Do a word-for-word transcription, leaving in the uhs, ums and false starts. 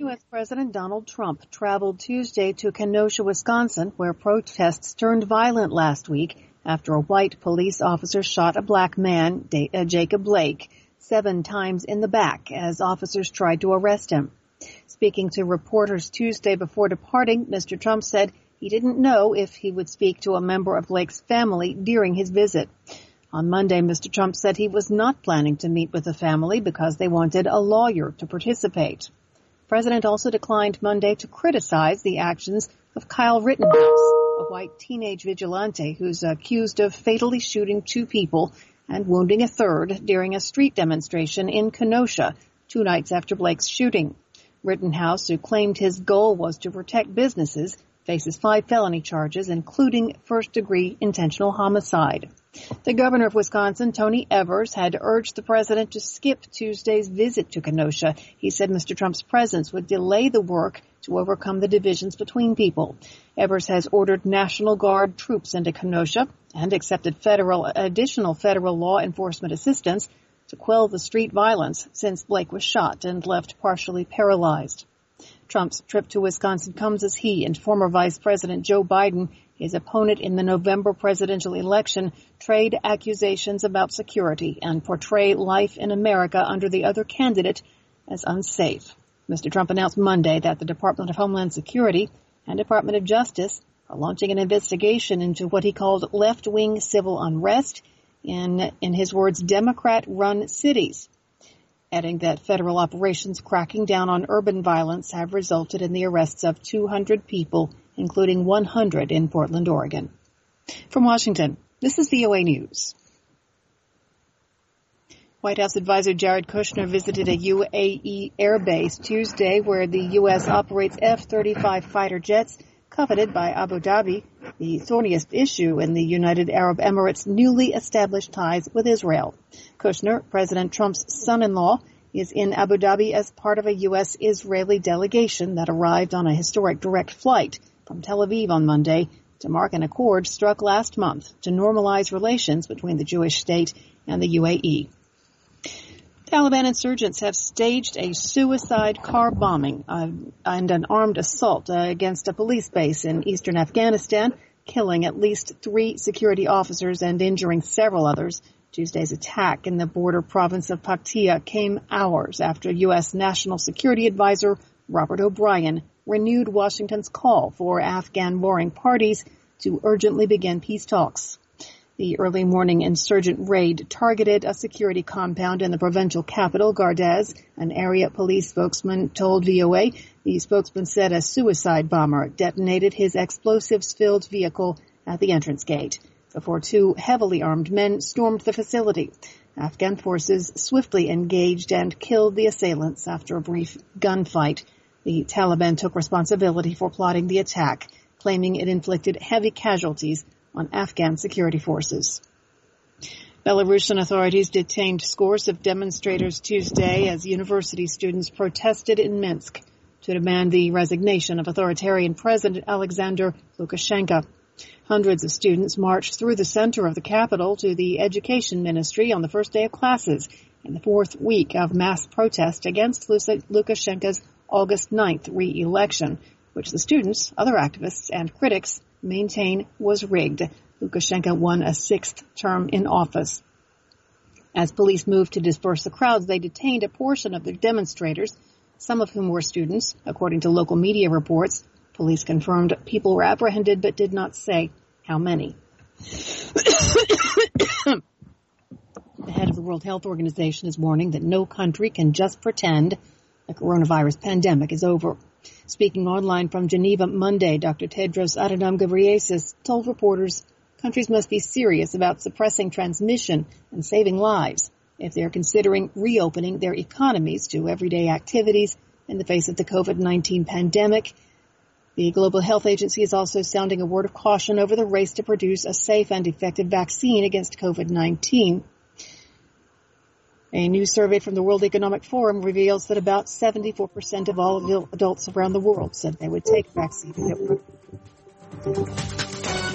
U S. President Donald Trump traveled Tuesday to Kenosha, Wisconsin, where protests turned violent last week after a white police officer shot a black man, Jacob Blake, seven times in the back as officers tried to arrest him. Speaking to reporters Tuesday before departing, Mister Trump said he didn't know if he would speak to a member of Blake's family during his visit. On Monday, Mister Trump said he was not planning to meet with the family because they wanted a lawyer to participate. The president also declined Monday to criticize the actions of Kyle Rittenhouse, a white teenage vigilante who's accused of fatally shooting two people and wounding a third during a street demonstration in Kenosha two nights after Blake's shooting. Rittenhouse, who claimed his goal was to protect businesses, faces five felony charges, including first-degree intentional homicide. The governor of Wisconsin, Tony Evers, had urged the president to skip Tuesday's visit to Kenosha. He said Mister Trump's presence would delay the work to overcome the divisions between people. Evers has ordered National Guard troops into Kenosha and accepted federal, additional federal law enforcement assistance to quell the street violence since Blake was shot and left partially paralyzed. Trump's trip to Wisconsin comes as he and former Vice President Joe Biden, his opponent in the November presidential election, trade accusations about security and portray life in America under the other candidate as unsafe. Mister Trump announced Monday that the Department of Homeland Security and Department of Justice are launching an investigation into what he called left-wing civil unrest in, in his words, Democrat-run cities, adding that federal operations cracking down on urban violence have resulted in the arrests of two hundred people, including one hundred in Portland, Oregon. From Washington, this is V O A News. White House advisor Jared Kushner visited a U A E air base Tuesday where the U S operates F thirty-five fighter jets coveted by Abu Dhabi, the thorniest issue in the United Arab Emirates' newly established ties with Israel. Kushner, President Trump's son-in-law, is in Abu Dhabi as part of a U S-Israeli delegation that arrived on a historic direct flight from Tel Aviv on Monday to mark an accord struck last month to normalize relations between the Jewish state and the U A E. Taliban insurgents have staged a suicide car bombing uh, and an armed assault uh, against a police base in eastern Afghanistan, killing at least three security officers and injuring several others. Tuesday's attack in the border province of Paktia came hours after U S. National Security Advisor Robert O'Brien renewed Washington's call for Afghan warring parties to urgently begin peace talks. The early morning insurgent raid targeted a security compound in the provincial capital, Gardez. An area police spokesman told V O A. The spokesman said a suicide bomber detonated his explosives-filled vehicle at the entrance gate before two heavily armed men stormed the facility. Afghan forces swiftly engaged and killed the assailants after a brief gunfight. The Taliban took responsibility for plotting the attack, claiming it inflicted heavy casualties on Afghan security forces. Belarusian authorities detained scores of demonstrators Tuesday as university students protested in Minsk to demand the resignation of authoritarian President Alexander Lukashenko. Hundreds of students marched through the center of the capital to the Education Ministry on the first day of classes in the fourth week of mass protest against Lukashenko's August ninth re-election, which the students, other activists, and critics maintain was rigged. Lukashenko won a sixth term in office. As police moved to disperse the crowds, they detained a portion of the demonstrators, some of whom were students, according to local media reports. Police confirmed people were apprehended but did not say how many. The head of the World Health Organization is warning that no country can just pretend the coronavirus pandemic is over. Speaking online from Geneva Monday, Doctor Tedros Adhanom Ghebreyesus told reporters countries must be serious about suppressing transmission and saving lives if they are considering reopening their economies to everyday activities in the face of the COVID nineteen pandemic. The Global Health Agency is also sounding a word of caution over the race to produce a safe and effective vaccine against COVID nineteen. A new survey from the World Economic Forum reveals that about seventy-four percent of all adults around the world said they would take a vaccine.